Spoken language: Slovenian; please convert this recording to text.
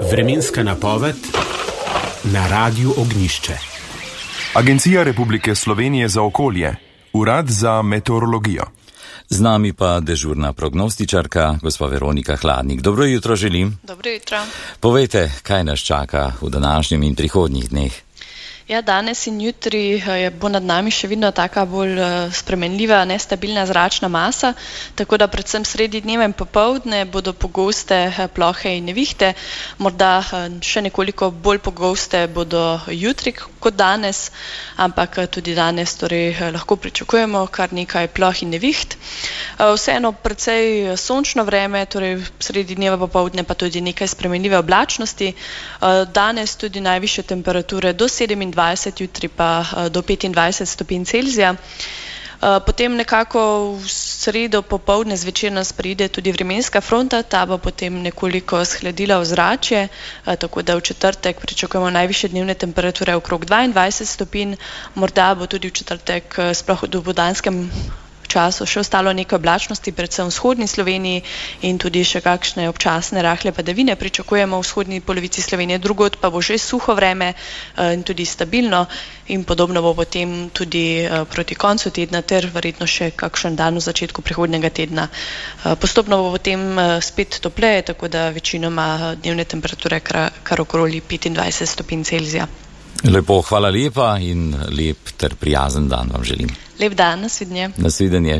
Vremenska napoved na Radiu Ognjišče. Agencija Republike Slovenije za okolje, Urad za meteorologijo. Z nami pa dežurna prognostičarka, gospa Veronika Hladnik. Dobro jutro želim. Dobro jutro. Povejte, kaj nas čaka v današnjem in prihodnjih dneh? Ja, danes in jutri bo nad nami še vedno taka bolj spremenljiva, nestabilna zračna masa, tako da predvsem sredi dneva in popoldne bodo pogoste plohe in nevihte, morda še nekoliko bolj pogoste bodo jutri kot danes, ampak tudi danes torej lahko pričakujemo kar nekaj ploh in neviht. Vseeno precej sončno vreme, torej sredi dneva popoldne pa tudi nekaj spremenljive oblačnosti. Danes tudi najvišje temperature do 27, jutri pa do 25 stopinj Celzija. Potem nekako v sredo popoldne zvečer nas pride tudi vremenska fronta, ta bo potem nekoliko shladila ozračje, tako da v četrtek pričakujemo najvišje dnevne temperature okrog 22 stopinj, morda bo tudi v četrtek sploh v dopoldanskem času še ostalo nekaj oblačnosti, predvsem v vzhodni Sloveniji in tudi še kakšne občasne rahle padavine pričakujemo v vzhodni polovici Slovenije, drugod pa bo že suho vreme in tudi stabilno in podobno bo potem tudi proti koncu tedna ter verjetno še kakšen dan v začetku prihodnjega tedna. Postopno bo potem spet topleje, tako da večinoma dnevne temperature kar okoli 25 stopinj Celzija. Lepo, hvala lepa in lep ter prijazen dan vam želim. Lep dan, nasvidenje. Nasvidenje.